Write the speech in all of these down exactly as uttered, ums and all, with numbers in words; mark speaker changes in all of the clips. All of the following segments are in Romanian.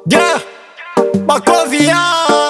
Speaker 1: Yeah, Bacovia,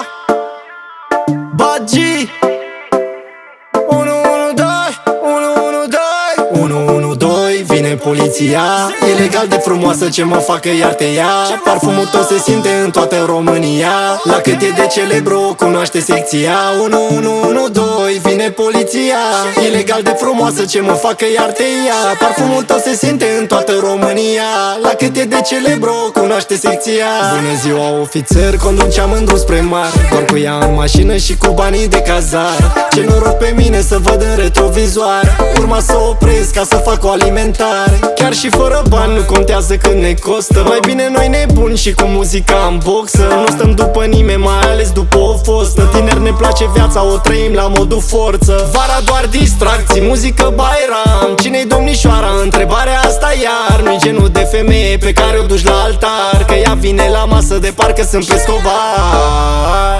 Speaker 1: Bagi. unu unu doi, unu unu doi, unu unu doi. Vine poliția, e legal de frumoasă ce mă facă iar te ia. Parfumul tău se simte în toată România. La cât e de celebru o cunoaște secția. unu unu unu doi, vine poliția, e legal de frumoasă ce mă facă iar te ia. Parfumul tău se simte în toată România. La cât e de celebru o cunoaște secția. Bună ziua ofițer, conduceam în drum spre mare, doar cu ea în mașină și cu banii de cazare. Ce noroc pe mine să văd în retrovizoare. Urma să opresc ca să fac o alimentare. Chiar și fără bani nu contează cât ne costă. Mai bine noi nebuni și cu muzica în boxă. Nu stăm după nimeni, mai ales după o fostă. Tineri ne place viața, o trăim la modul forță. Vara doar distracții, muzică Bairam. Cine-i domnișoara? Întrebarea asta iar. Nu-i genul de femeie pe care o duci la altar, că ea vine la masă de parcă sunt pescovar.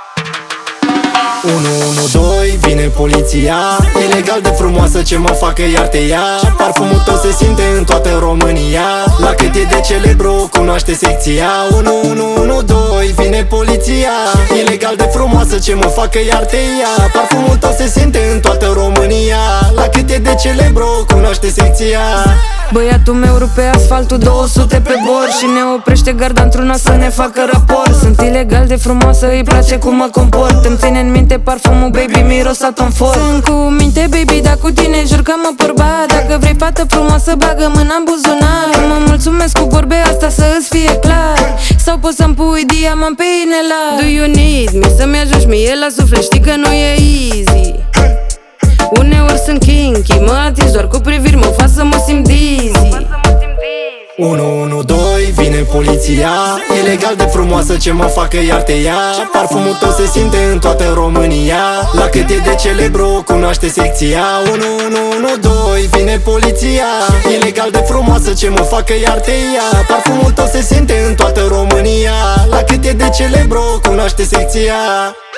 Speaker 1: unu unu doi, vine poliția, e legal de frumoasă ce mă facă iar te ia. Parfumul tău se simte în toată România. La cât e de celebru o cunoaște secția. unu unu unu doi, vine poliția, e legal de frumoasă ce mă facă iar te ia. Parfumul tău se simte în toată România. La cât e de celebru o cunoaște secția.
Speaker 2: Băiatul meu rupe asfaltul două sute pe bor și ne oprește garda într-una să ne facă raport. Sunt ilegal de frumoasă, îi place cum mă comport. Îmi ține în minte parfumul, baby, miros la Tom Ford. Sunt cu minte, baby, dar cu tine jur că mă porba. Dacă vrei fată frumoasă, bagă mâna în buzunar. Mă mulțumesc cu vorbe, asta să îți fie clar. Sau poți să-mi pui diamant pe inela. Do you need me? Să-mi ajungi mie la suflet, știi că nu e easy. Uneori sunt kinky, mă atingi doar cu priviri, mă fac să mă simt dizzy.
Speaker 1: unu unu doi, vine poliția, e legal de frumoasă ce mă facă iar te ia. Parfumul tău se simte în toată România. La cât e de celebru o cunoaște secția. unu unu unu doi, vine poliția, e legal de frumoasă ce mă facă iar te ia. Parfumul tău se simte în toată România. La cât e de celebru o cunoaște secția.